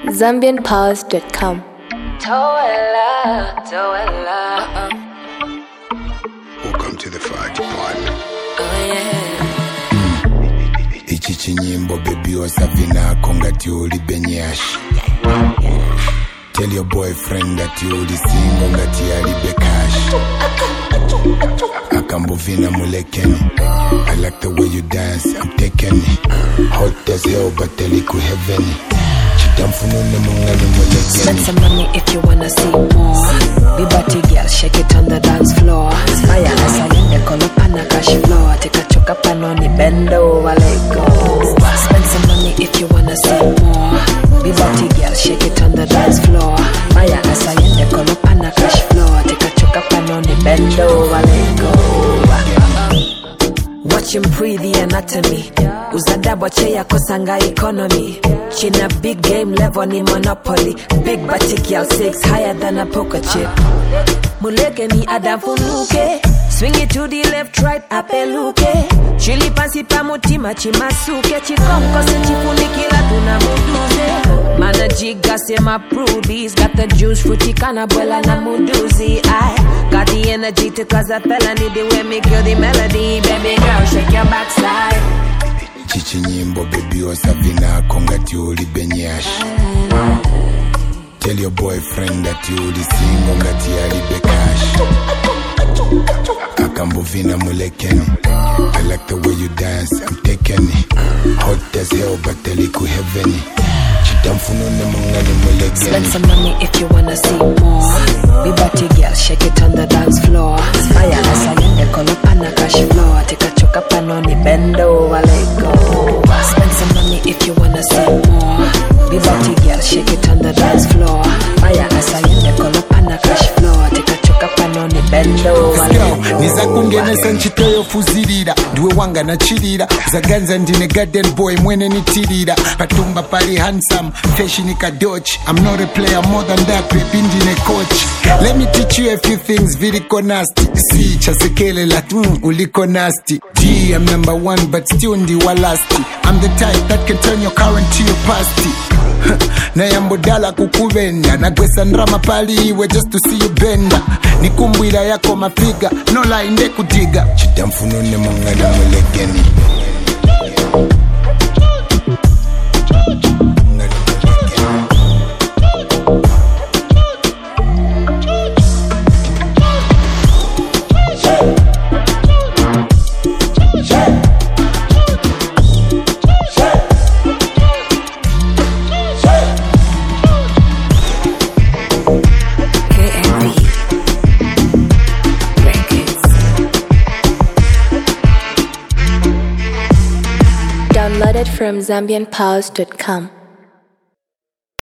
ZambianPows.com. Welcome to the fire department. Oh yeah. Ichi chinyimbo baby osavina kongati uli benyashi. Tell your boyfriend that you uli single ngati alibe cash. Akambuvina mulekeni. I like the way you dance, I'm taking it. Hot as hell but teliku heaven. Spend some money if you wanna see more. Be body girl, shake it on the dance floor. Fire as I in the color pana cash floor. Take a choke up and on the bend over, let go. Spend some money if you wanna see more. Be body girl, shake it on the dance floor. Fire as I in the color pana cash floor. Take a choke up and on the bend over, let go. Watch him breathe the anatomy. Uzadabo cheya kosanga economy. China big game level ni monopoly. Big body girl 6 higher than a poker chip. Muleke ni adafunuke. Swing it to the left, right, apeluke. Chili pansi pa mutima chimasuke. Chikonko se chifunikila tunamuduze. Mana jiga se ma prudies. Got the juice, fruity canabuela na muduzi. I got the energy to cause a fella. Need the way me kill the melody. Baby girl, shake your backside. Chichinyimbo baby osavina kongati uli benyashi. Tell your boyfriend that you uli single ngati alibe cash. Akambuvina mulekeni. I like the way you dance, I'm taking it. Hot as hell but teliku heaven. Spend some money if you wanna see more. Be body girl, shake it on the dance floor. Fire as I in the color pana cash floor. Take a choke up and on the bend over, let go. Spend some money if you wanna see more. Be body girl, shake it on the dance floor. Fire as I in the color pana cash floor. Take a choke up and on the bend over, let go. Niza kungenesa nchitoyo fuzirira. Duwe wanga na chirira. Zaganza ndine garden boy mwene nitirira. Patumba pali handsome. Fashion ikadochi. I'm not a player more than that, baby ndine coach. Let me teach you a few things, viriko nasty. Si, chasekele la uliko nasty. G, I'm number one, but still ndiwa lasty. I'm the type that can turn your current to your pasty. Na yambodala kukuvenda. Nagwesa ndrama pali iwe just to see you benda. Nikumbwira yako mafiga, no lie nde kudiga. Chitamfunone mangana mulekeni. Downloaded from ZambianPows.com.